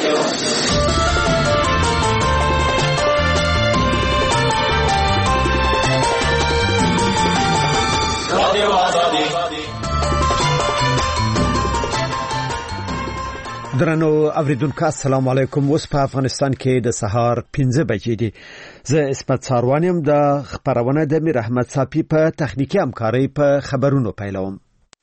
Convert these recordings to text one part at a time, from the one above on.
درنو اوریدونکو السلام علیکم. اوس په افغانستان کې د سهار 15 بجې دي. زه اسمت ساروانیم د خبرونه د میر احمد صافی په تخنیکی همکاري په خبرونو پیلوم.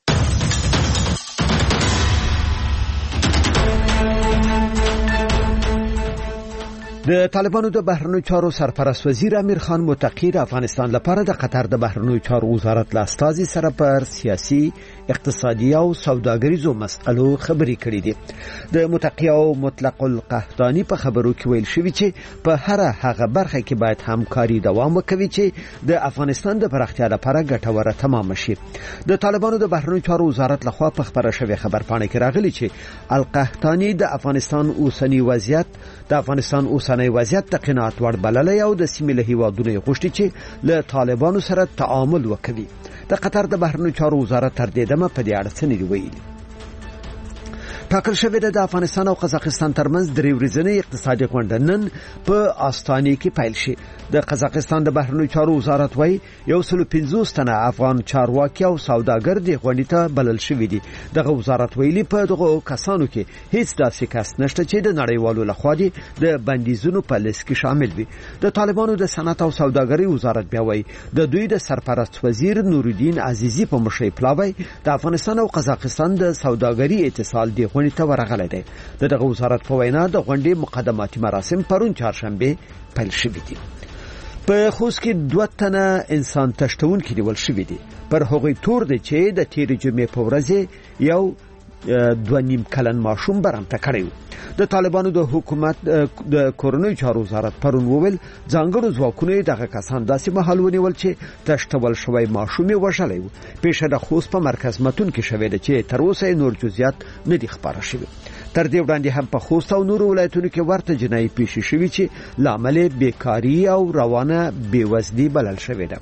د طالبانو د بهرنیو چارو سرپرست وزیر امیر خان متقی د افغانستان لپاره د قطر د بهرنیو چارو وزارت له استازي سره پر سیاسي، اقتصادي او سوداګریزو مسئلو خبرې کړې دي. د متقی او مطلق القحطانی په خبرو کې ویل شوی چې په هغه برخه کې باید همکاري دوام وکړي چې د افغانستان د پراختیا لپاره ګټوره تمام شي. د طالبانو د بهرنیو چارو وزارت لخوا په خبره شوی خبرپاڼه کې راغلی چې القحطانی د افغانستان اوسنی وضعیت د قناعت وړ بللی او د سیمې له هیوادونو غوښتي چې له طالبانو سره تعامل وکړي. د قطر د بهرنیو چارو وزارت تر دې دمه په دې اړه څه نه دی ویلي. ټاکل شوې ده د افغانستان او قزاقستان ترمنځ درې ورځنۍ اقتصادي غونډه نن په آستانه کې پیل شي. د قزاقستان د بهرنیو چارو وزارت وايي 150 تنه افغان چارواکي او سوداګر د غونډې ته بلل شوي دي. دغه وزارت ویلي په دغه کسانو کې هیڅ داسې کس نشته چې د نړیوالو لخوا د بندیزونو په لیست کې شامل وي. د طالبانو د صنعت او سوداګرۍ وزارت بیا وايي د دوی د سرپرست وزیر نورالدین عزیزی په مشرۍ پلاوی د افغانستان او قزاقستان د سوداګرۍ اتصال دی غونډې ته ورغلی دی. دغه وزارت په وینا د غونډې مقدماتي مراسم پرون چهارشنبه پیل شوي دي. په خوست کې 2 تنه انسان تشتونکي نیول شوي دي. پر هغوی تور دی چې د تیرې جمعې په ورځ یو 2.5 کلن ماشوم برمته کړی و. د طالبانو د حکومت د کورنیو چارو وزارت پرون وویل ځانګړو ځواکونو دغه کسان داسې مهال ونیول چې تشتول شوی ماشوم یې وژلی و. پیښه د خوست په مرکز متون کې شوې ده چې تر اوسه نور جزئیات نه دي خبره شوي. تر دې وړاندې هم په خوست او نورو ولایتونو کې ورته جنایي پیښې شوي چې لامل بیکاری او روانه بیوزلي بلل شوې ده.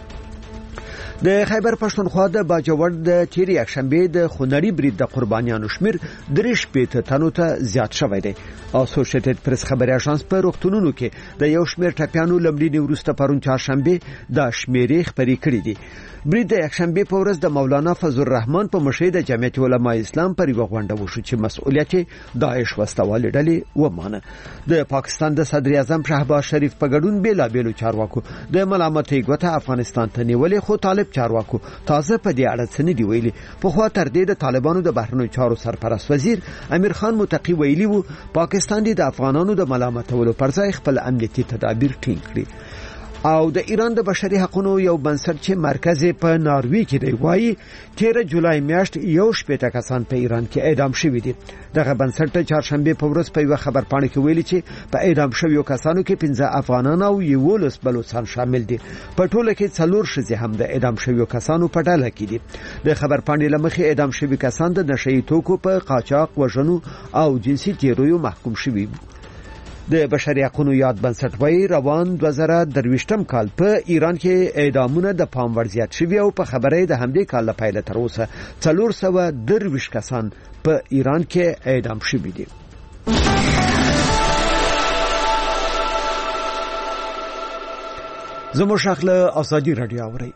د خیبر پښتونخوا د باجوړ د تیری یکشنبه د خونړي برید د قربانیانو شمیر 3 تنو ته زیات شوی دی. اسوسییټډ پریس خبري اژانس په روغتونونو کې د یو شمیر ټپیانو لمړي وروسته پرون چهارشنبه د شمیرې خبري کړې دي. برید د یکشنبه په ورځ د مولانا فضل الرحمن په مشرۍ د جمعیت علماء اسلام پر یو غونډه وشو چې مسؤلیت داعش وسوالې ډلې ومانه. د پاکستان د صدر اعظم شهباز شریف په ګډون بیلابیلو چارواکو د ملامتۍ ګوته افغانستان ته نیولې، خو طالب چارواکو تازه په دې اړه څه نه دی ویلي. په خوا تر دې د طالبانو د بهرنیو چارو سرپرست وزیر امیر خان متقی ویلي وو پاکستان د افغانانو د ملامتولو پر ځای خپل امنیتي تدابیر ټینګ کړي. او د ایران د بشري حقوقو یو بنسټ چې مرکز په ناروی کې دی وایي 13 جولای میاشت 18 کسان په ایران کې اعدام شوي دي. دغه بنسټ چهارشنبه په ورځ په یو خبرپاڼه کې ویلي چې په اعدام شویو کسانو کې 15 افغانان او 11 بلوچستان شامل دي. په ټوله کې 4 ښځې هم د اعدام شویو کسانو په ډله کې دي. د خبرپاڼې لمخې اعدام شوي کسان د نشئی توکو په قاچاق، وژنو او جنسي تیرویو محکوم شوي. د بشري حقوقو یاد بنسټ وايي روان 2023م کال په ایران کې اعدامونه د پام وړ زیات شوي او په خبره د همدې کال له پیله تر اوسه 423 کسان په ایران کې اعدام شوي دي. زموږ شاخله ازادي رادیو اوري.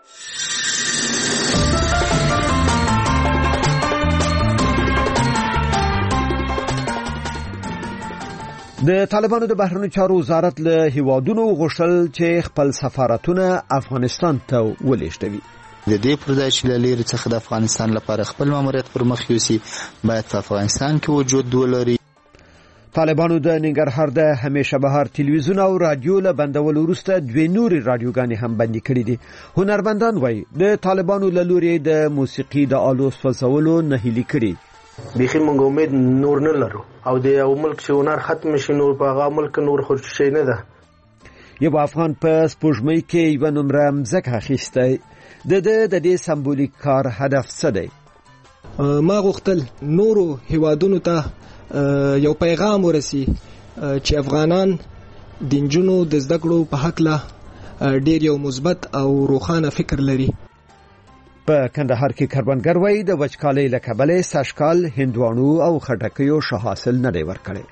د طالبانو د بهرنیو چارو وزارت له هیوادونو غوښتل چې خپل سفارتونه افغانستان ته ولېږدوي. د دې پر ځای چې له لرې څخه د افغانستان لپاره خپل ماموریت پر مخ یوسي باید په افغانستان کې وجود ولري. طالبانو د ننګرهار د همیشه بهار تلویزیون او رادیو له بندولو وروسته 2 نورې رادیوګانې هم بندي کړې دي. هنرمندان وایي د طالبانو له لوري د موسیقي د آلو سوځولو نه هیلې کړي. بیخي موږ امید نور نه لرو او د یو ملک چې هنر ختم شي نور په هغه ملک نور خو شي نه ده. یو افغان په سپوږمۍ کې یو نمره مځکه اخیسته. د دې سمبولیک کار هدف څه دی؟ ما غوښتل نورو هیوادونو ته یو پیغام ورسي چې افغانان د نجونو د زده کړو په حق له ډیر یو مثبت او روښانه فکر لري. په کندهار کې کروندګر وایي د وچکالۍ له کبله سږکال هندوانو او خټکیو ښه حاصل نه دی ورکړی.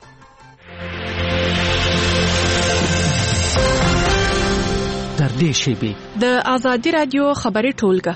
در دې شیبې د آزادي رادیو خبري ټولګه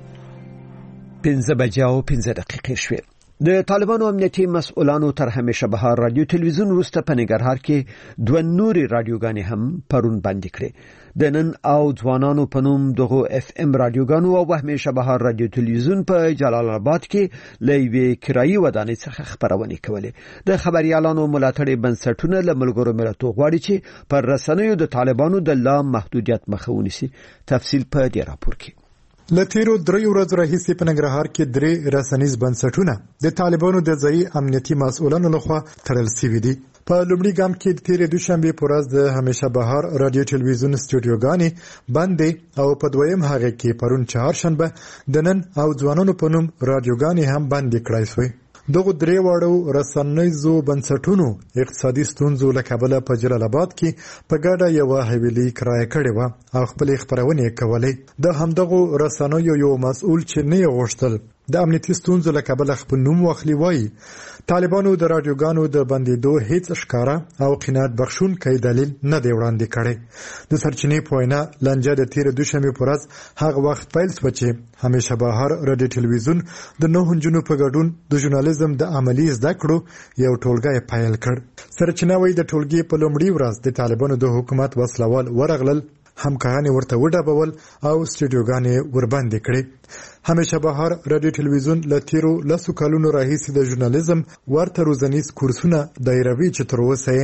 5:15 شوې. د طالبانو امنیتي مسؤلانو تر همیشه بهار رادیو تلویزیون وروسته په ننګرهار کې 2 نوري رادیوګانې هم پرون بندي کړې. د نن او ځوانانو په نوم دغه FM رادیوګانو او همیشه بهار رادیو تلویزیون په جلال آباد کې لوی کرایي ودانۍ څخه خبرونه کولې. د خبريالانو ملاتړي بنسټونه له ملګرو ملتونو غواړي چې پر رسنیو د طالبانو د لا محدودیت مخه ونیسي. تفصیل په دې راپور کې. لتیرو 3 ورځې راهیسې په ننګرهار کې 3 رسنیز بنسټونه د طالبانو د ځایي امنیتي مسؤلانو لخوا تړل شوي دي. په لومړي ګام کې د تیرې دوشنبه په ورځ د همیشه بهار رادیو تلویزیون استودیوګانې بندې او په دویم هغه کې پرون چهارشنبه د نن او ځوانانو په نوم رادیوګانې هم بندې کړای شوې. دغه 3 واړو رسنیزو بنسټونو اقتصادي ستونزو له کبله په جلال آباد کې په ګډه یو حویلي کرایه کړې و او خپل خبرونه کولې. د همدغه رسنیو یو مسؤل چې نه غوښتل د امنیتي ستونزو له کبله خپل نوم واخلي وایي طالبانو د رادیوګانو د بندیدو هیڅ ښکارا او قناعت بخښونکی دلیل نه دی وړاندې کړی. د سرچینې په وینا لانجه د تیر دوشنبه په ورځ هغه وخت پیل شو چې همیشه بهار رادیو تلویزیون د 9 جنو په ګډون د ژورنالیزم د عملی زده کړو یو ټولګی پیل کړ. سرچینه وایي د ټولګي په لومړي ورځ د طالبانو د حکومت وسلوال ورغلل، همکاران ورته وډبول او استودیوګانې ورباندې کړې. همیشه بهار رادیو تلویزیون له تیرو 10 کلونو راهیسې د ژورنالیزم ورته روزنیز کورسونه دایروي چې تر اوسه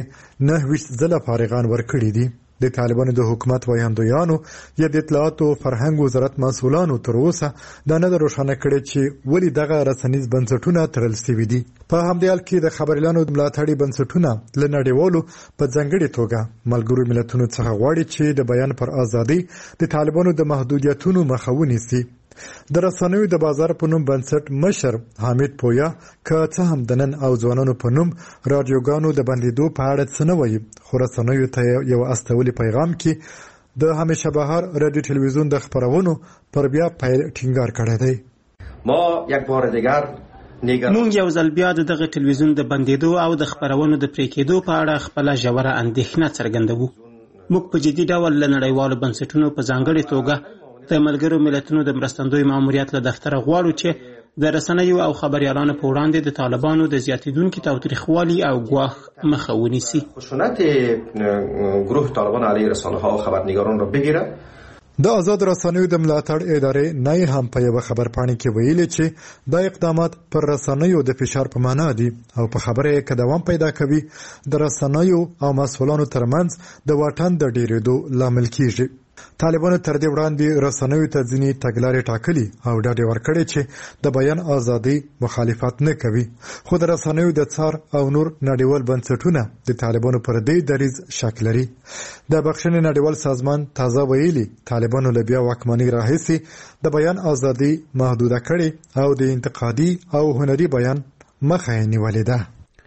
9 ځله فارغان ورکړي دي. د طالبانو د حکومت وایاندویانو یا د اطلاعات او فرهنګ وزارت مسؤلانو تر اوسه دا نه روښانه کړي چې ولې دغه رسنیز بنسټونه تړل شوي دي. په همدې حال کې د خبريالانو د ملاتړي بنسټونه له نړیوالو په ځانګړي توګه ملګرو ملتونو څخه غواړي چې د بیان پر ازادي د طالبانو د محدودیتونو مخه ونیسي. د رسنیو د بازار په نوم بنسټ مشر حامد پویا که څه هم د نن او ځوانانو په نوم رادیوګانو د بندیدو په اړه څه نه وایي، خو رسنیو ته یو استولي پیغام کې د همیشه بهار رادیو تلویزیون د خبرونو پر بیا پیل ټینګار کړی دی. ما یک بار دیگر مونږ یو ځل بیا دغه تلویزیون د بندیدو او د خبرونو د پرې کېدو په اړه خپل ژوره اندېښنه څرګندوو. موږ په جدي ډول له نړیوالو بنسټونو په ځانګړي توګه د ملګرو ملتونو د مرستندوی ماموریت له دفتره غواړو چې د رسنیو او خبريالانو په وړاندې د طالبانو د زیاتیدونکو تاوتریخوالي او ګواښ مخه ونیسي. خشونت گروه طالبان علیه رسانه ها و خبرنگاران را بگیره. د آزاد رسنیو د ملاتړ ادارې نه هم په یو خبرپاڼه کې ویلي چې دا اقدامات پر رسنیو د فشار په معنا دي او په خبره کې دوام پیدا کوي د رسنیو او مسؤلانو ترمنځ د واټن د ډیرېدو لامل کیږي. طالبانو تر دې وړاندې رسنیو ته ځینې تګلارې ټاکلي او ډاډ ورکړی چې د بیان ازادي مخالفت نه کوي، خو د رسنیو د څار او نور نړیوال بنسټونه د طالبانو پر دې دریځ شک لري. د بخښنې نړیوال سازمان تازه ویلي طالبانو له بیا واکمنۍ راهیسې د بیان ازادي محدوده کړي او د انتقادي او هنري بیان مخه یې نیولې ده.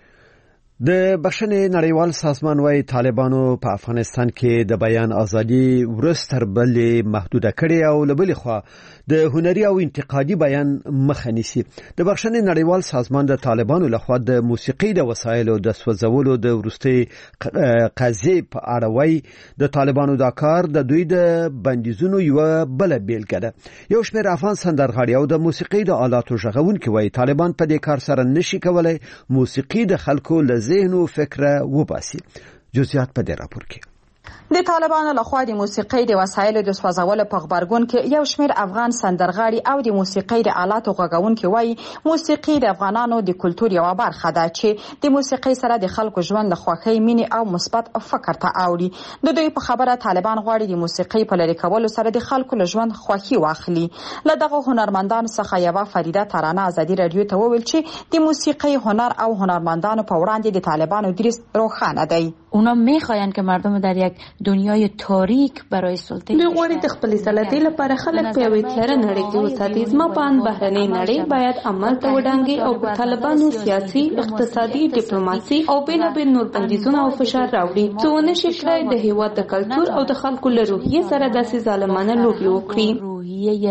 د بخښنې نړیوال سازمان وايي طالبانو په افغانستان کې د بیان ازادي ورستر بلې محدوده کړي او لبلې خوا د هنري او انتقادي بیان مخه نیسي. د بخښنې نړیوال سازمان د طالبانو لخوا د موسیقي د وسایلو د سوځولو د ورستي قضیې په اړه وايي د طالبانو دا کار د دوی د بندیزونو یو بل بیلګه ده. یو شمېر افغان سندرغاړي او د موسیقي د آلاتو ژغونکي وايي طالبان په دې کار سره نشي کولای موسیقي د خلکو ذهن او فکر وباسي. جزئیات په دې راپور کې. د طالبانو لخوا د موسیقي د وسایلو د سوځولو په خبرګون کې یو شمېر افغان سندرغاړي او د موسیقي د آلاتو غږونکي وایي موسیقي د افغانانو د کلتور یو برخه ده چې د موسیقي سره د خلکو ژوند له خوښۍ مینې او مثبت فکر ته اوړي. د دوی په خبره طالبان غواړي د موسیقي په لرې کولو سره د خلکو له ژوند خوښي واخلي. له دغه هنرمندانو څخه یوه فریده ترانه ازادي رادیو ته وویل چې د موسیقي هنر او هنرمندانو په وړاندې د طالبانو دریځ روښانه دی. اونا میخواین که مردم در یک دنیای تاریک برای سلطه دوی غواړي د خپل سلطې لپاره خلک په یوې تیاره نړۍ کې وساتي. زما په اند بهرنۍ نړۍ باید عمل ته وډانګي او په طالبانو سیاسي، اقتصادي، ډیپلوماسي او بېلابېل نور بندیزونه او فشار راوړي څو ونشي کړای د هېواد د کلتور او د خلکو له روحیې سره داسې ظالمانه لوبې وکړي. روحیه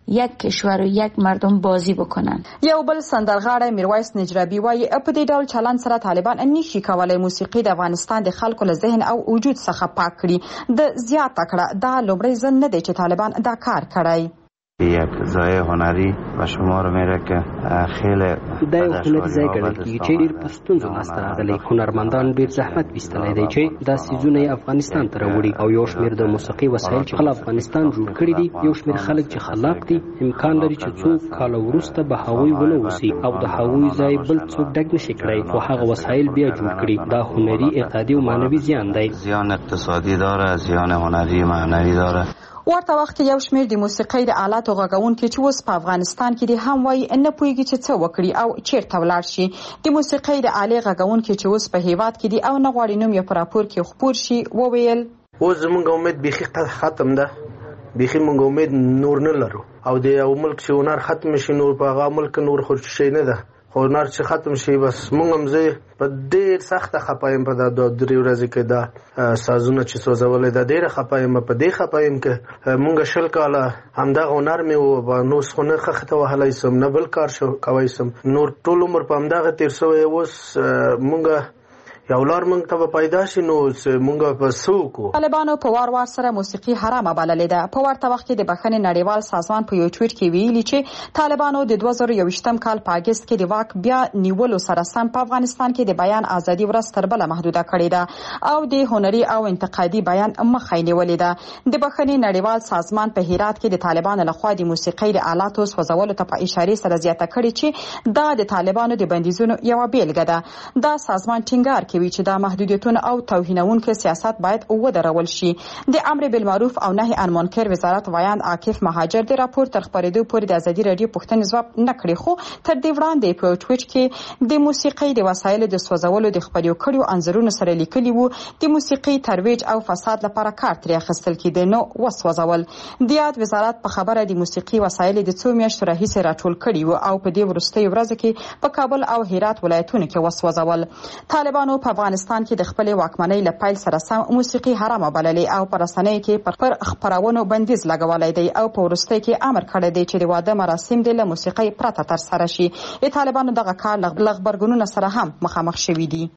یک کشور و یک مردم بازی بکنن. یو بل سندرغاړی میرویس نجرابي وایي په دې ډول چلند سره طالبان نشي کولای موسیقي د افغانستان د خلکو له ذهن او وجود څخه پاک کړي. د زیاته کړه دا لومړی ځل نه دی چې طالبان دا کار کړی. یک ځای هنری و شمار میره که خیلی دا یو هنري ځای ګڼل کېږي چې ډېر په ستونزو لاسته راغلی. هنرمندان ډېر زحمت ویستلی دی چې دا څیزونه یې افغانستان ته راوړي او یو شمېر د موسیقي وسایل چې خپل افغانستان جوړ کړي دي، یو شمېر خلک چې خلاق دي امکان لري چې څو کاله وروسته به هغوی ونه اوسي او د هغوی ځای بل څوک ډک نشي کړی خو هغه وسایل بیا جوړ کړي. دا هنري اقتصادي او معنوي زیان دی. زیان اقتصادي داره، زیان هنري معنوي داره. ورته وخت کې یو شمېر د موسیقۍ د آلاتو غږونکي چې اوس په افغانستان کې دي هم وایي نه پوهېږي چې څه وکړي او چیرته ولاړ شي. د موسیقۍ د آلې غږونکي چې اوس په هیواد کې دي او نه غواړي نوم یې په راپور کې خپور شي وویل اوس زموږ امید بیخي ختم ده، بیخي موږ امید نور نه لرو او د یو ملک چې هنر ختم شي نور په هغه ملک نور خو شي نه ده. هنر چې ختم شي بس موږ هم زه په ډېر سخته خفه یم په دا 2-3 ورځې کې دا سازونه چې سوځولې دا ډېره خفه یم. په دې خفه یم که موږ 20 کاله همدغه هنر مې و نو خو نه خښته وهلی سم نه بل کار شو کوی سم نور ټول عمر په همدغه تېر سوی. اوس موږ یو لار موږ ته به پیدا شي نو موږ په څه وکړو. طالبانو په وار وار سره موسیقي حرامه بللې ده. په ورته وخت کې د بخښنې نړیوال سازمان په یو ټویټ کې ویلي چې طالبانو د 2021 کال په اګست کې د واک بیا نیولو سره سم په افغانستان کې د بیان ازادي ورځ تر بله محدوده کړې ده او د هنري او انتقادي بیان مخه یې نیولې ده. د بخښنې نړیوال سازمان په هرات کې د طالبانو لخوا د موسیقۍ د آلاتو سوځولو ته په اشارې سره زیاته کړې چې دا د طالبانو د بندیزونو یوه بیلګه ده. دا سازمان ټینګار کوي چې دا محدودیتونه او توهینونکي سیاست باید ودرول شي. د امر بالمعروف او نهي عن منکر وزارت ویاند عاکف مهاجر د راپور تر خبرېدو پورې د ازادي رادیو پوښتنې ځواب نه کړې خو تر دې وړاندې په ټویټ کې د موسیقۍ د وسایلو د سوځولو د خپرېدو کړیو انځورونو سره لیکلي وو د موسیقۍ ترویج او فساد لپاره کار ترې اخیستل کېده نو وسوځول. د یاد وزارت په خبره د موسیقي وسایل د 2 میاشتو راهیسې راټول کړي وو او په دې وروستیو ورځو کې په کابل او هرات ولایتونو کې وسوځول. طالبانو په افغانستان کې د خپل واکمنۍ له پیل سره سم موسیقي حرامه بللې او پر رسنیو کې پر خبرونو بندیز لګولای دی او په وروستۍ کې امر کړی دی چې د واده مراسم د موسیقي پرته ترسره شي. طالبانو دغه کار له غبرګونونو سره هم مخامخ شوي دي.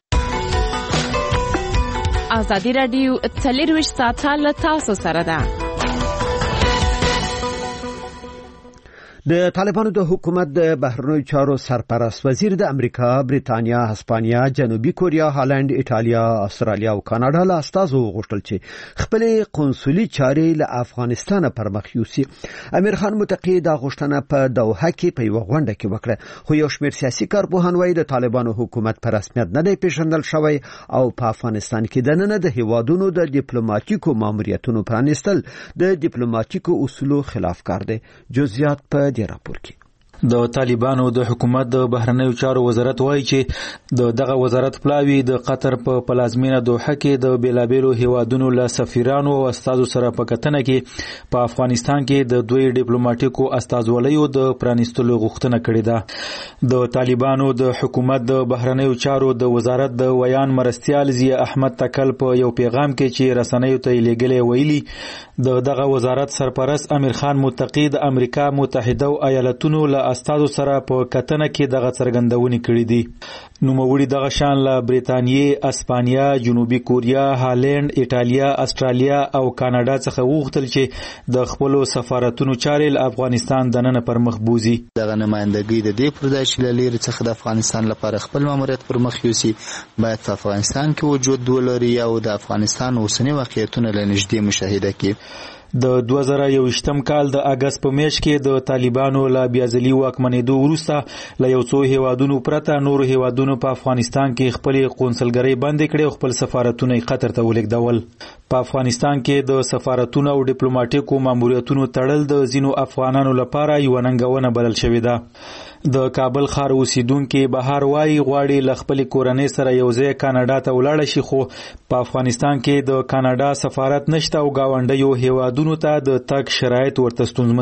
ازادي رادیو 24 ساعته له تاسو سره ده. د طالبانو د حکومت د بهرنیو چارو سرپرست وزیر د امریکا، بریتانیا، هسپانیا، جنوبي کوریا، هالند، ایټالیا، استرالیا او کاناډا له استازو غوښتل چې خپل قونسلي چارې له افغانستان پر مخ یوسي. امیر خان متقی دا غوښتنه په دوحه کې په یو غونډه کې وکړه خو یو شمېر سیاسي کارپوهان وایي د طالبانو حکومت په رسمیت نه دی پیژندل شوی او په افغانستان کې دننه د هیوادونو د ډیپلوماټیکو ماموریتونو پرانیستل د ډیپلوماټیکو اصولو خلاف کار دی. جزئیات په دې راپور کې. د طالبانو د حکومت د بهرنیو چارو وزارت وایي چې دغه وزارت پلاوی د قطر په پلازمینه دوحه کې د بیلابیلو هیوادونو له سفیرانو او استازو سره په کتنه کې په افغانستان کې د دوی ډیپلوماټیکو استازولیو د پرانیستلو غوښتنه کړې ده. د طالبانو د حکومت د بهرنیو چارو د وزارت د ویان مرستیال ضیاء احمد تکل په یو پیغام کې چې رسنیو ته لېږلی ویلي دغه وزارت سرپرست امیر خان متقی د امریکا متحده ایالاتونو له استازو سره په کتنه کې دغه څرګندونې کړې دي. نوموړي دغه شان له بریتانیې، اسپانیا، جنوبي کوریا، هالند، ایټالیا، استرالیا او کاناډا څخه وغوښتل چې د خپل سفارتونو چارې له افغانستان دننه پر مخ بوزي. دغه نمائندګي د دې پر ځای چې لري څخه د افغانستان لپاره خپل ماموریت پر مخ یوسي باید په افغانستان کې وجود ولري او د افغانستان اوسنی واقعیتونه له نږدې مشاهده کړي. د 2021 کال د اگست په میاشت کې د طالبانو له بیازلي واکمنېدو وروسته له یو څو هیوادونو پرته نور هیوادونو په افغانستان کې خپل قونسلګرۍ بندې کړې او خپل سفارتونه قطر ته ولېږدول. په افغانستان کې د سفارتونو او ډیپلوماټیکو ماموریتونو تړل د ځینو افغانانو لپاره یو ننګونه بلل شوې ده. د کابل ښار اوسیدونکو بهار وایي غواړي له خپل کورنۍ سره یو ځای کاناډا ته ولاړ شي خو په افغانستان کې د کاناډا سفارت نشته او گاونډیو هیوادونو ته د تګ شرایط ورته ستونزمن دي.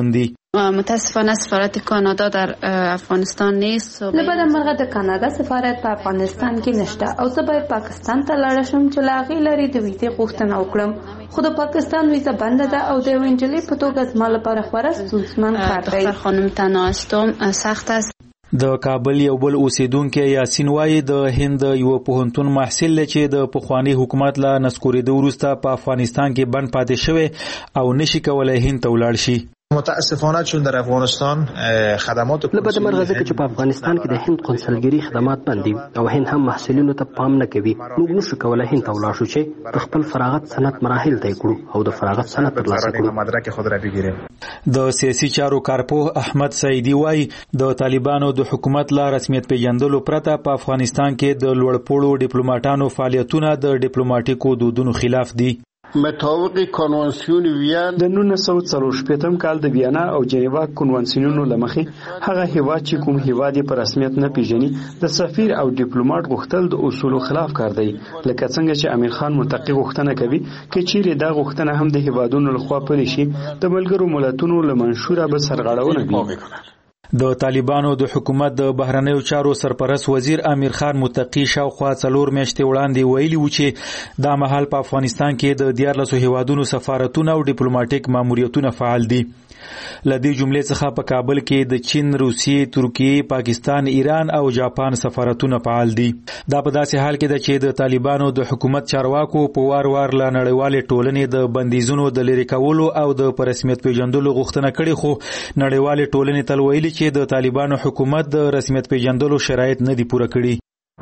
متاسفانه سفارت کانادا در افغانستان نیست. لبد مرغه د کانادا سفارت په افغانستان کې نشته او زه باید پاکستان ته لاړ شم چې لاغي لري د ویزې غوښتنه وکړم، خو د پاکستان ویزه بنده ده او د وینجلې په توګه زما لپاره خورا ستونزمن کار دی. دختر خانم تنها هستم، سخت است. د کابل یو بل اوسیدونکو یاسین وایي د هند یو پوهنتون محصل چې د پخوانی حکومت لا نسکورېدو وروسته په افغانستان کې بند پاتې شوی او نشي کولای هند ته ولاړ شي. متاسفانه چون در افغانستان خدمات لبد مرغه ځکه چې په افغانستان کې د هند قونسلګری خدمات بند دي او هند هم محصلینو ته پام نه کوي، موږ نشو کولای هند ته ولاړ شو چې د خپل فراغت سند مراحل طی کړو او د فراغت سند ترلاسه کړو. مدرک خود را بگیریم. د سیاسي چارو کارپوه احمد سعیدی وایي د طالبانو د حکومت لا رسمیت پیژندلو پرته په افغانستان کې د لوړپوړو ډیپلوماټانو فعالیتونه د ډیپلوماټیکو دودونو خلاف دي. مطابق کنوانسیون وین د 1940 کال د ویانا او جنیوا کنوانسیونونو لمخې هغه هیواد چې کوم هیواد په رسمیت نه پیژني د سفیر او ډیپلوماټ غوښتل د اصولو خلاف کار دی، لکه څنګه چې امیر خان متقی غوښتنه کوي چې چیرې دا غوښتنه هم د هیوادونو لخوا پلي شي د ملګرو ملتونو له منشوره به سرغړونه وي. د طالبانو د حکومت د بهرنیو چارو سرپرست وزیر امیر خان متقی شاوخوا 4 میاشتې وړاندې ویلي و چې دا مهال په افغانستان کې د 14 هیوادونو سفارتونه او ډیپلوماټیک ماموریتونه فعال دي. لدې جملې څخه په کابل کې د چین، روسیې، ترکیې، پاکستان، ایران او جاپان سفارتونه فعال دي. دا په داسې حال کې ده چې د طالبانو د حکومت چارواکو په وار وار له نړیوالې ټولنې د بندیزونو د لرې کولو او د رسمیت پیژندلو غوښتنه کړې، خو نړیوالې ټولنې تل ویلي چې د طالبانو حکومت د رسمیت پیژندلو شرایط نه دي پوره کړي.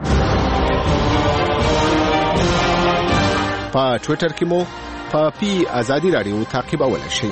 په ټوئیټر کې مو په ازادي رادیو تعقیبولای شئ.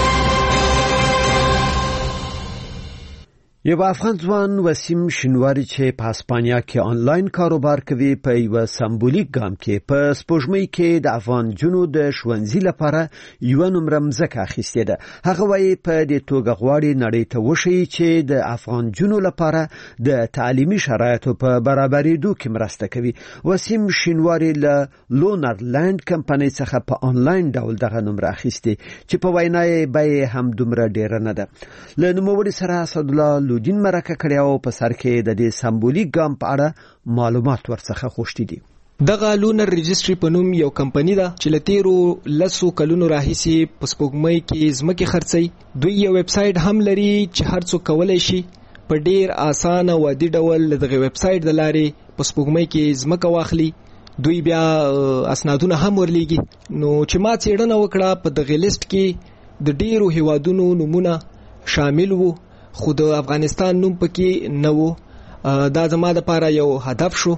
یو افغان ځوان وسیم شینواری چې په اسپانیا کې آنلاین کاروبار کوي په یو سمبولیک ګام کې په سپوږمۍ کې د افغان جنو د ښوونځي لپاره یو نمبر مځکه اخیستې ده. هغه وایي په دې توګه غواړي نړۍ ته وښیي چې د افغان جنو لپاره د تعلیمي شرایطو په برابرېدو کې مرسته کوي. وسیم شینواری له لونرلند کمپنۍ څخه په آنلاین ډول دغه نمبر اخیستې چې په وینا یې بیه هم دومره ډیره نه ده. له نوموړي سره اسدالله لودین مرکه کړی او په سر کې د دې سمبولیک ګام په اړه معلومات ورڅخه غوښتي دي. دغه لونر رجستري په نوم یو کمپنی ده چې لتیرو لسو کلونو راهیسي په سپوږمۍ کې ځمکې خرڅي. دوی یو ویب سټ هم لري چې هر څوک کولای شي په ډیر اسانه او عادي ډول دغه ویب سټ د لارې په سپوږمۍ کې ځمکه واخلي. دوی بیا اسنادونه هم ورلېږي. نو چې ما څېړنه وکړه په دغه لیست کې د ډیرو هیوادونو نمونه شامل وو، خو د افغانستان نوم پکې نه وو. دا زما لپاره یو هدف شو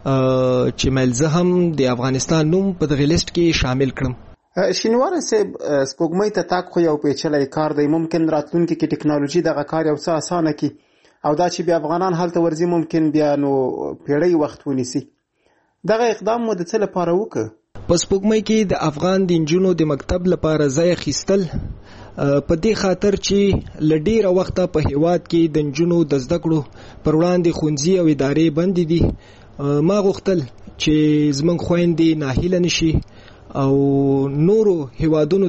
چې ملزه هم د افغانستان نوم په دغه لیست کې شامل کړم. شینوار صاحب، سپوږمۍ ته تاک خو یو پیچلی کار دی، ممکن راتلونکي کې ټکنالوژي دغه کار یو څه اسانه کی او دا چې بیا افغانان هلته ورځي ممکن بیا نو پیړۍ وخت ونیسي. دغه اقدام مو د څه لپاره وکړ؟ په سپوږمۍ کې د افغان د نجونو د مکتب لپاره ځای اخیستل په دې خاطر چې لډیره وخت په هیواد کې د نجونو د زده کړو پر وړاندې ښوونځي او ادارې بند دي. ما غوښتل چې زمونږ خویندې ناهیله نشي او نورو هیوادونو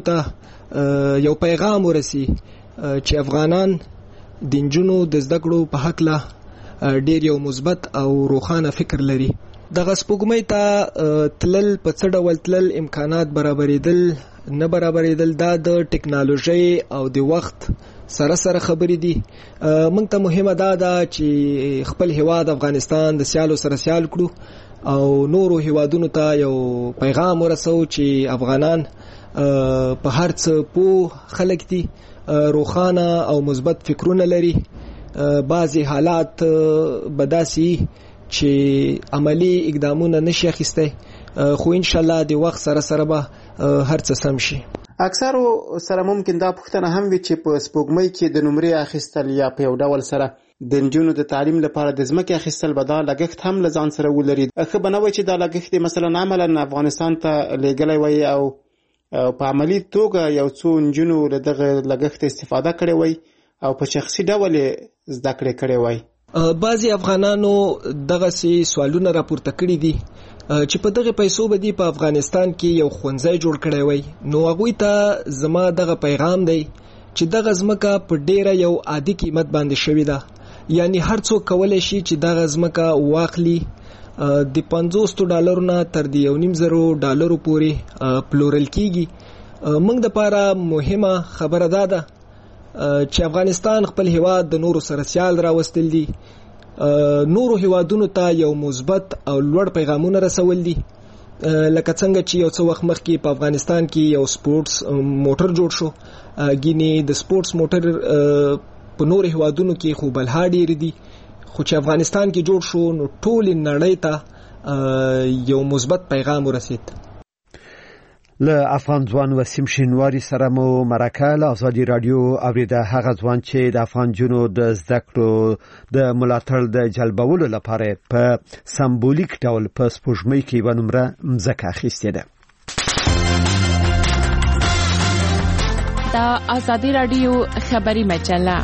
ته یو پیغام ورسي چې افغانان د نجونو د زده کړو په هکله ډیر یو مثبت او روښانه فکر لري. دغه سپوږمۍ ته تلل په څه ډول تلل، امکانات برابرېدل نه برابرېدل، دا د ټکنالوژي او د وخت سره سره خبرې دي. موږ ته مهمه ده چې خپل هیواد افغانستان د سیالو سره سیال کړو او نورو هیوادونو ته یو پیغام ورسو چې افغانان په هر څه پوه خلک دي، روښانه او مثبت فکرونه لري. بعضی حالات بداسي چې عملی اقدامونه نشي اخیسته، خو ان شاء الله د وخت سره سره به هر څه سم شي. اکثر سره ممکن دا پوښتنه هم وي چې په سپوږمۍ کې د نمرې اخیستل یا په یو ډول سره د نجونو د تعلیم لپاره د ځمکې اخیستل به دا لګښت هم له ځان سره ولري. ښه به نه وي چې دا لګښت مثلا عملا افغانستان ته لیږلی وای او په عملي توګه یو څو نجونو له دغه لګښت استفاده کړې وای او په شخصي ډول زده کړې کړې وای. بعضی افغانانو دغه سوالونه راپورته کړي دي چې په دغه پیسو به دی په افغانستان کې یو ښوونځی جوړ کړی وای. نو هغوی ته زما دغه پیغام دی چې دغه ځمکه په ډیره یو عادي قیمت باندې شوې ده، یعنی هر څوک کولای شي چې دغه ځمکه واخلي د $50 نه تر $1,500 پورې پلورل کیږي. موږ د لپاره مهمه خبره ده چې افغانستان خپل هیواد د نورو سره سیال راوستل دي، نورو هیوادونو ته یو مثبت او لوړ پیغامونه رسول دي. لکه څنګه چې یو څه وخت مخکې په افغانستان کې یو سپورتس موټر جوړ شو، ګینه د سپورتس موټر په نورو هیوادونو کې خو بلها ډیر دي، خو چې افغانستان کې جوړ شو نو ټول نړۍ ته یو مثبت پیغام ورسید. له افغان ځوان وسیم شینواری سره مو مرکه له ازادي رادیو اوریده. هغه ځوان چې د افغان جنو د زده کړو د ملاتړ د جلبولو لپاره په سمبولیک ډول په سپوږمۍ کې یو نمره مځکه اخیستې ده. دا ازادي رادیو خبری مجله.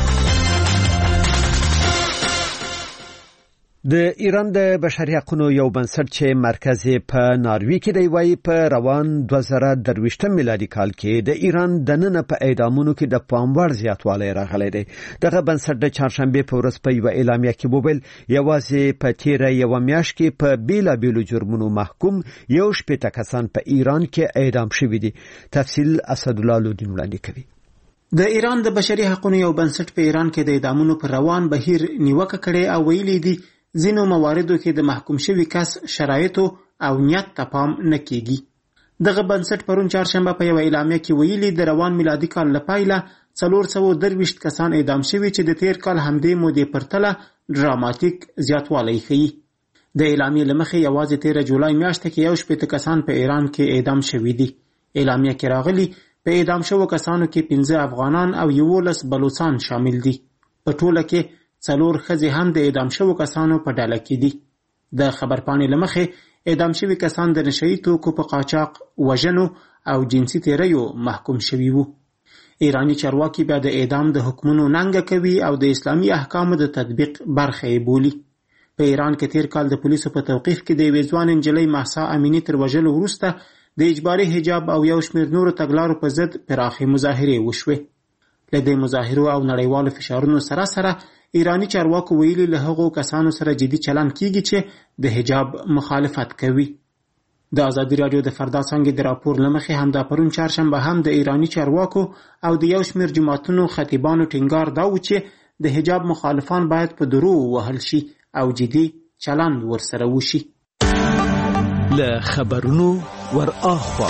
د ایران د بشري حقوقو یو بنسټ چې مرکز په ناروی کې دی وایي په روان 2023 میلادي کال کې د ایران د نن په اعدامونو کې د پاموړ زیاتوالی راغلی دی. دغه بنسټ د چهارشنبه په ورځ په یو اعلامیه کې وویل یوازې په تیره یو میاشت کې په بیلابیلو جرمونو محکوم 18 کسان په ایران کې اعدام شوي دي. تفصیل اسدالله لودین وړاندې کوي. د ایران د بشري حقوقو یو بنسټ په ایران کې د اعدامونو پر روان بهیر نیوکه کړې او ویلي دي ځینو مواردو کې د محکوم شوي کس شرایطو او نیت ته پام نه کیږي. دغه بنسټ پرون چهارشنبه په یو اعلامیه کې ویلي د روان میلادي کال لپاره 423 کسان اعدام شوي چې د تیر کال همدې مودې پرتله ډراماتیک زیاتوالی ښیي. د اعلامیې له مخې یوازې 13 جولای میاشته کې 18 کسان په ایران کې اعدام شوي دي. اعلامیه کې راغلي په اعدام شوو کسانو کې 15 افغانان او 11 بلوچستان شامل دي. په ټوله کې 4 ښځې هم د اعدام شوو کسانو په ډله کې دي. د خبرپاڼې له مخې اعدام شوي کسان د نشهیي توکو په قاچاق، وژنو او جنسي تیریو محکوم شوي وو. ایرانی چارواکي بیا د اعدام د حکمونو ننګه کوي او د اسلامي احکامو د تطبیق برخه یې بولي. په ایران کې تیر کال د پولیسو په توقیف کې د یوې ځوان نجلۍ مهسا امینی تر وژلو وروسته د اجباري حجاب او یو شمېر نورو تګلارو په ضد پراخې مظاهرې وشوې. له دې مظاهرو او نړیوالو فشارونو سره سره ایرانی چارواکو ویلي له هغو کسانو سره جدي چلند کیږي چې د حجاب مخالفت کوي. د ازادي رادیو د فردا څنګه د راپور لمخې همدا پرون چهارشنبه هم د ایرانی چارواکو او د یو شمېر جماعتونو خطیبانو ټینګار دا و چې د حجاب مخالفان باید په درو وهل شي او جدي چلند ورسره وشي. له خبرونو ور اخوا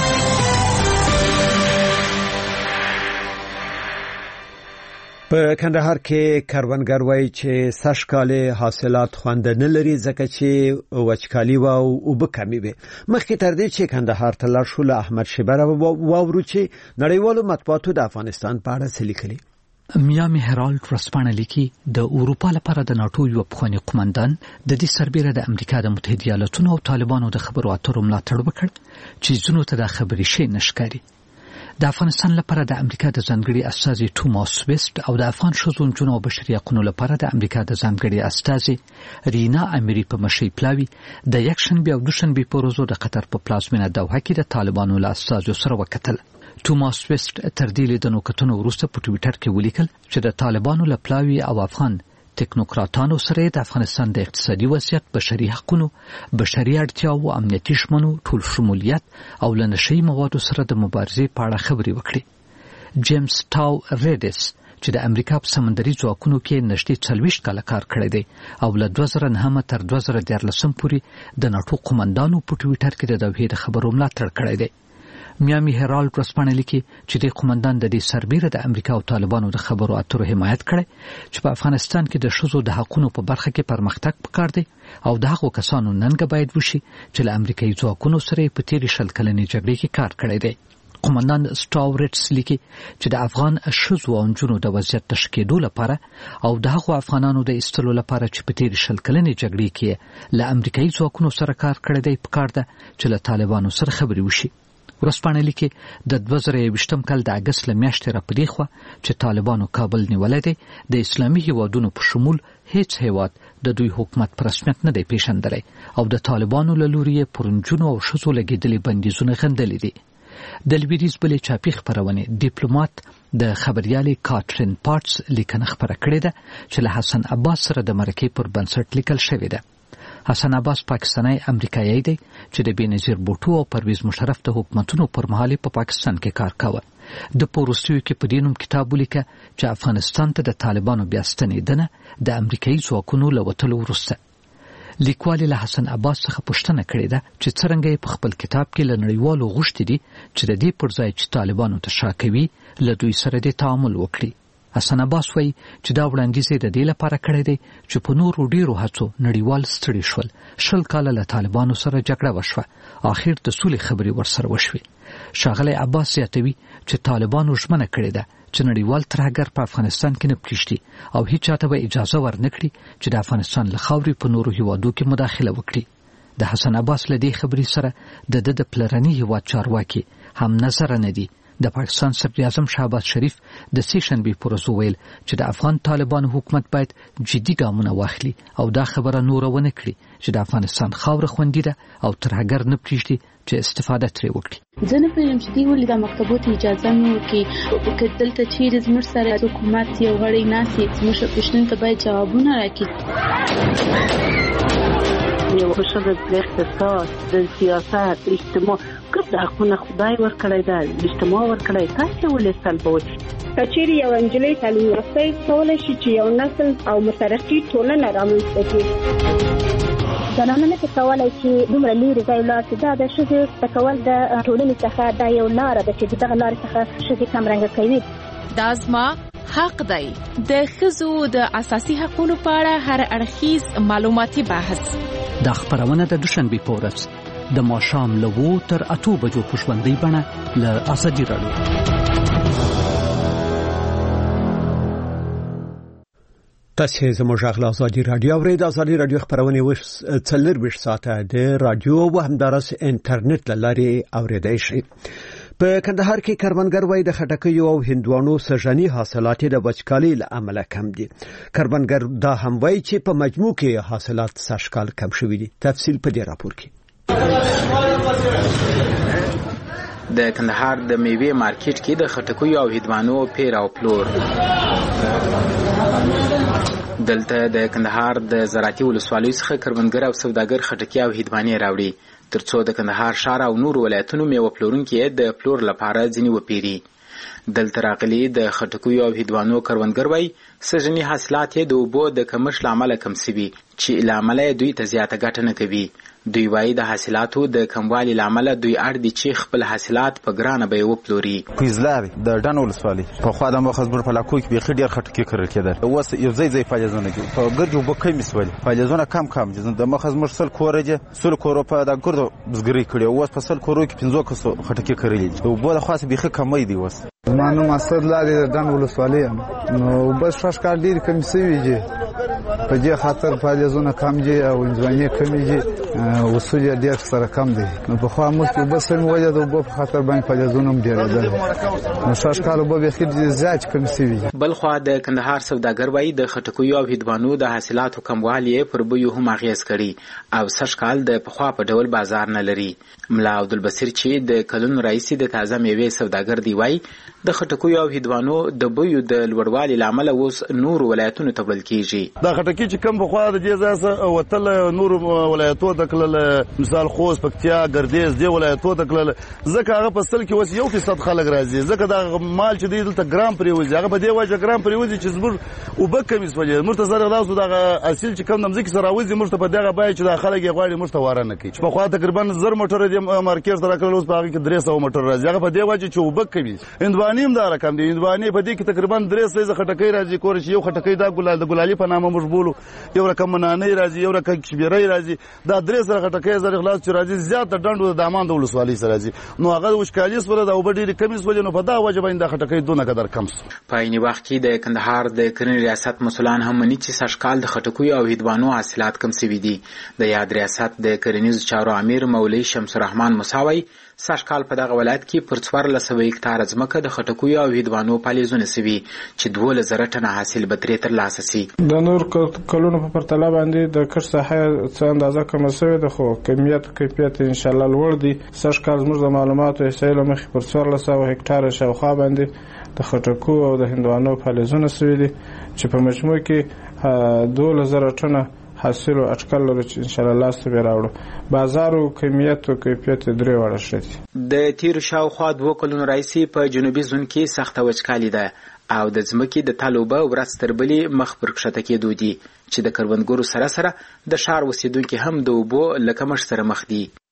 په کندهار کې کروندګر وایي چې سږکال حاصلات خوند نه لري ځکه چې وچکالي او اوبه کمې وي. مخکې تر دې چې کندهار ته لاړ شو له احمد شیبر واورو چې نړیوالو مطبوعاتو د افغانستان په اړه څه لیکلي. میامي هرالد ورځپاڼه لیکي د اروپا لپاره د ناټو یو پخوانی قومندان د دې سربېره د امریکا د متحده ایالاتونو او طالبانو د خبرو اترو ملاتړ وکړ چې ځینو ته د خبرې شي نشکاري. د افغانستان لپاره د امریکا د ځانګړي استازي توماس ویسټ او د افغان ښځو نجونو او بشري حقوقو لپاره د امریکا د ځانګړي استازي رینا اميري په مشرۍ پلاوي د یکشنبه او دوشنبه په ورځو د قطر په پلازمینه دوحه کې د طالبانو له استازو سره وکتل. توماس ویسټ تر دې لیدنو کتنو وروسته په ټویټر کې ولیکل چې د طالبانو له پلاوي او افغان تکنوکراتانو سره د افغانستان د اقتصادي وضعیت، بشري حقوقو، بشري اړتیاو، امنیتي شمنو، ټول شمولیت او لنشي موادو سره د مبارزې په اړه خبرې وکړي. جیمز ټاو ریډس چې د امریکا په سمندري ځواکونو کې نږدې 40 کاله کار کړی دی او له 2009 تر 2014 پورې د ناټو قومندانو په ټویټر کې د دوحې د خبرو ملاتړ کړی دی. میامي هرالد ورځپاڼه لیکي چې د قومندان د دې سربېره د امریکا او طالبانو د خبرو اترو حمایت کړي چې په افغانستان کې د ښځو د حقوقو په برخه کې پرمختګ پکار دی او د هغو کسانو ننګه باید وشي چې له امریکایي ځواکونو سره په تیرې 20 کلنې جګړې کې کار کړی دی. قومندان سټاورټس لیکي چې د افغان ښځو او نجونو د وضعیت تشکیدو لپاره او د هغو افغانانو د ایستلو لپاره چې په تیرې 20 کلنې جګړې کې له امریکایي ځواکونو سره کار کړی دی پکار ده چې له طالبانو سره خبرې وشي. ورځپاڼه لیکي د 2020 کال د اگست له میاشتې راپدې خوا چې طالبانو کابل نیولای دی د اسلامي هیوادونو په شمول هیڅ هیواد د دوی حکومت پر رسمیت نه دی پیژندلی او د طالبانو له لوري پر نجونو او ښځو لګېدلي بندیزونه غندلي دي. د لویدیځ بلې چاپي خپرونې ډیپلومات د خبريالې کاترین پارټس لیکنه خپره کړې ده چې له حسن عباس سره د مرکې پر بنسټ لیکل شوې ده. حسن عباس پاکستانی امریکایي دی چې د بېنظیر بوټو او پرویز مشرف د حکومتونو پر مهال په پاکستان کې کار کاوه. د پوروستیو کې په دې نوم کتاب ولیکه چې افغانستان ته د طالبانو بیا ستنېدنه د امریکایي ځواکونو له وتلو وروسته. لیکوال له حسن عباس څخه پوښتنه کړې ده چې څرنګه په خپل کتاب کې له نړیوالو غوښتي دي چې د دې پر ځای چې طالبانو ته شا کوي له دوی سره د تعامل وکړي. حسن عباس وایي چې دا وړاندیز د دې لپاره کړی دی چې په نورو ډیرو هڅو نړیوال ستړي شول. 20 کاله له طالبانو سره جګړه وشوه، اخر د سولې خبرې ورسره وشوې. ښاغلی عباس زیاتوي چې طالبانو ژمنه کړې ده چې نړیوال ترهګر په افغانستان کې نه پریږدي او هیڅ چاته به اجازه ورنکړي چې د افغانستان له خاورې په نورو هیوادو کې مداخله وکړي. د حسن عباس له دې خبرې سره د پلرني هیواد چارواکي هم نظر نه دي. د پاکستان صدر اعظم شهباز شریف د سیشنبې پر ورځ وویل چې د افغان طالبانو حکومت باید جدي ګامونه واخلي او دا خبره نور ونه کړي چې د افغانستان خاوره خوندي ده او ترهګر نه پریږدي چې استفاده ترې وکړي. زه نه پوهېږم چې دوی ولې دا مکتبو ته اجازه نه ورکوي. که دلته چیرې زموږ سره حکومت یو غړی ناست وي زموږ پوښتنو ته باید جوابونه راکړي. یو ښځه د اقتصاد، د سیاست، اجتماع کوم حقونه خدای ورکړی ده، اجتماع ورکړی، تاسې ولې سلبوئ؟ که چیرې یو نجلۍ تعلیم یافته کولی شي چې یو نسل او مترقي ټولنه رامنځته کړي. زنانه نه کولی چې دومره لرې ځای ولاړ شي. دا د ښځې زده کول د ټولنې څخه دا یو لاره ده چې دغه لارې څخه ښځې کمرنګه کوي. دا زما حق دی. د ښځو د اساسي حقوقو په اړه هر اړخیز معلوماتي بحث. دا خبرونه د دوشنبې په ورځ د ماښام له 2 تر 8 بجو په ژوندۍ بڼه له ازادي راډیو. تاسې زموږ غږ له ازادي راډیو اورئ. د ازادي راډیو خپرونې 24 ساعته د راډیو او همداراز انټرنیټ له لارې اورېدای شئ. په کندهار کې کروندګر وایي د خټکیو او هندوانو سږني حاصلات د وچکالۍ له امله کم دي. کروندګر دا هم وایي چې په مجموع کې حاصلات سږکال کم شوي دي. تفصیل په دې راپور کې. د کندهار د میوې مارکیټ کې د خټکیو او هندوانو پیر او پلور. دلته د کندهار د زراعتي ولسوالیو څخه کروندګر او سوداګر خټکي او هندوانې راوړي ترڅو د کندهار ښار او نور ولایتونو میوه پلورونکي د پلور لپاره ځینې وپیري. دلته راغلي د خټکیو او هندوانو کروندګر وایي سږني حاصلات یې د اوبو د کمښت له امله کم شوي چې له امله دوی ته زیاته ګټه نه کوي. دوی وایي د حاصلاتو د کموالي له امله دوی اړ دي چې خپل حاصلات په ګرانه بیه وپلوري. کویزلاري د ډنډ ولسوالۍ پخوا د مخ زبر په علاقو کې بیخي ډېر خټکي کرل کېدل. اوس یو ځای فعالیتونه کوي په ګرځو اوبه کمې شولې، فعالیتونه کم دي. د مخ زموږ 100 کور دي 100 کور په د ګردو بزګري کړي. اوس په 100 کورو کې 15 کسو خټکي کرلې دي. اوبه د خاص بیخي کمې دي. اوس زما نوم اسد لاري د ډنډ ولسوالۍ نو بس شش کال ډېر کم شوي دي. په دې خاطر فعالیتونه کم دي او انځواني کم دي. وصول ډېر سره کم دي. نو په خوا مخ کې بس هم وجه د اوبو په خاطر باندې فعالیتونه هم ډېر دي. نو شش کال اوبه بیخي زیات کم شوي دي. بل خوا د کندهار سوداګر وایي د خټکیو او هندوانو د حاصلاتو کموالی پر بیو هم اغیز کړي او سږ کال د پخوا په ډول بازار نه لري. ملا عبدالبصیر چې د کلونو راهیسې د تازه میوې سوداګر دی وایي د خټکیو او هندوانو د بیو د لوړوالي له امله اوس نور ولایتونو ته وړل کېږي. دا خټکي چې کم پخوا د دې ځای څخه وتل نور ولایتونو ته تلل، مثال خوست، پکتیا، ګردیز دې ولایتونو ته تلل. ځکه هغه په سل کې اوس 1% خلک راځي. ځکه دا مال چې دی دلته ګرام پریوځي هغه په دې وجه ګرام پریوځي چې زموږ اوبه کمې شولې. موږ ته سره داسو دغه اصل چې کم نمځکې سره راوځي موږ ته په دغه بای چې دا خلک یې غواړي موږ ته واره نه کوي. پخوا تقریبا 1000 موټر د مارکیټ سره کړل، اوس په هغه کې 300 موټر راځي. هغه په دې وجه چې اوبه کمې. هندوانې هم دا رقم دی. هندوانې په دې کې تقریبا 300 خټکۍ راځي. کور چې یو خټکۍ دا ګلالي په نامه موږ بولو، یو رقم منانې راځي، یو رقم کشمیري راځي. دا 300 خټکۍ زر اخلاص چې راځي زیات د ډنډو د دامان د ولسوالۍ سره راځي. نو هغه وشکالي سره دا اوبه ډېرې کمې شولې. نو په دا وجه باندې دا خټکۍ دونه قدر کم شو. په عین وخت کې د کندهار د کرنې ریاست مسولان هم مني چې سږ کال د خټکیو او هندوانو حاصلات کم شوي دي. د یاد ریاست د کرنیزو چارو امیر مولوي شمس الرحمن مساوي سږ کال په دغه ولایت کې پر 1400 هکتاره ځمکه د خټکیو او هندوانو پالیزونه شوي چې 12,000 ټنه حاصل به ترې ترلاسه شي. د نور کلونو په پرتله باندې د کښت ساحه څه اندازه کمه شوې ده، خو کمیت کیفیت ان شاء الله لوړ دي. سږ کال زموږ د معلوماتو احصایې له مخې پر 1400 هکټاره شاوخوا باندې د خټکو او د هندوانو فعالیتونه شوي دي چې په مجموع کې 2000 ټنه حاصل او اټکل لري چې ان شاء الله لاسته به راوړو. بازار او کمیت او کیفیت درې وړه شدي. د تیر شاوخوا 2 کلونو راځي په جنوبي زون کې سخته وچکالي ده او د ځمکې د تالوبه ورځ تر بلې مخ پر کښته کېدو دي چې د کروندګرو سره د ښار اوسیدونکي هم د اوبو له کمښت سره مخ دي.